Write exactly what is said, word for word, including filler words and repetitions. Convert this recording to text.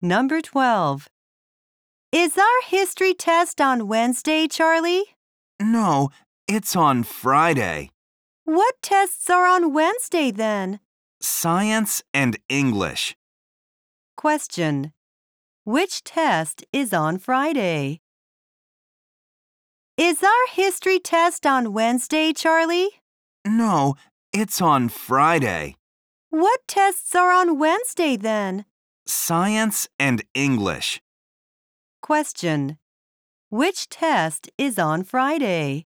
Number twelve. Is our history test on Wednesday, Charlie? No, it's on Friday. What tests are on Wednesday then? Science and English. Question. Which test is on Friday? Is our history test on Wednesday, Charlie? No, it's on Friday. What tests are on Wednesday then? Science and English. Question. Which test is on Friday?